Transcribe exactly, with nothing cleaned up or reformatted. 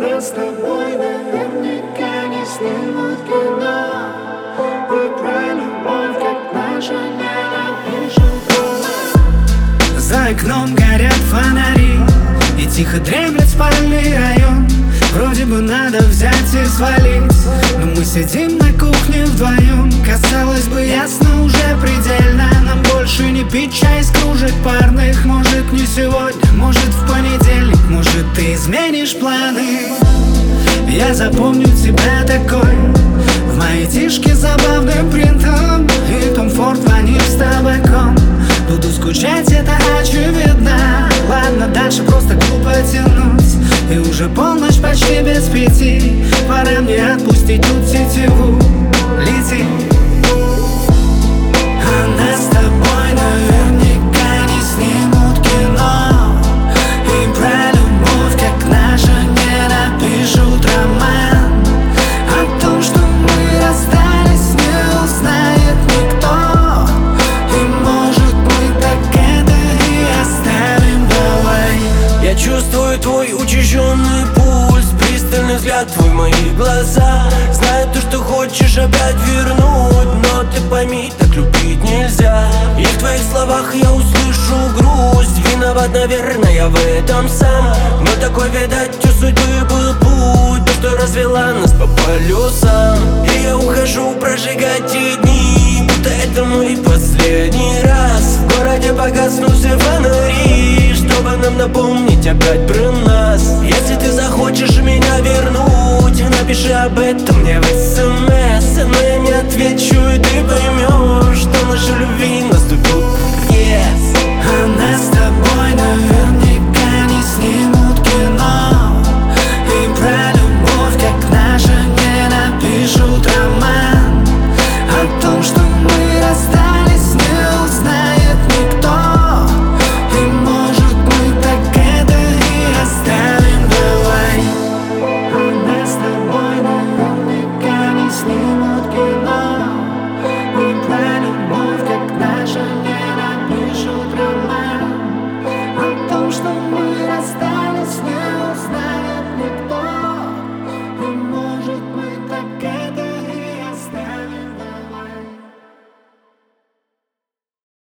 Нас с тобой наверняка не снимут кино. Выбрай любовь, как наша, не напишем роман. За окном горят фонари и тихо дремлет спальный район. Вроде бы надо взять и свалить, но мы сидим на кухне вдвоем. Казалось бы, ясно уже предельно, нам больше не пить чай из кружек парных. Может, не сегодня, может, в понедельник, может, ты изменишь планы. Я запомню тебя такой, в моей тишке забавным принтом и Том Форд ваниль с табаком. Буду скучать, это очевидно. Ладно, дальше просто глупо тянуть. И уже полночь, почти без пяти. Пора мне отпустить тут сетеву. Лети. А нас с тобой наверняка не снимут кино. И про любовь, как наша, не напишут роман. О том, что мы расстались, не узнает никто. И может мы так это и оставим, давай. Я чувствую твой учащенный пульс, пристальный взгляд твой в мои глаза. Знаю то, что хочешь опять вернуть, но ты пойми, так любить нельзя. И в твоих словах я услышу грусть. Виноват, наверное, я в этом сам. Но такой, видать, у судьбы был путь, то, что развела нас по полюсам. И я ухожу прожигать те дни, будто это мой последний раз. В городе погаснут все фонари, чтобы нам напомнить опять про нас.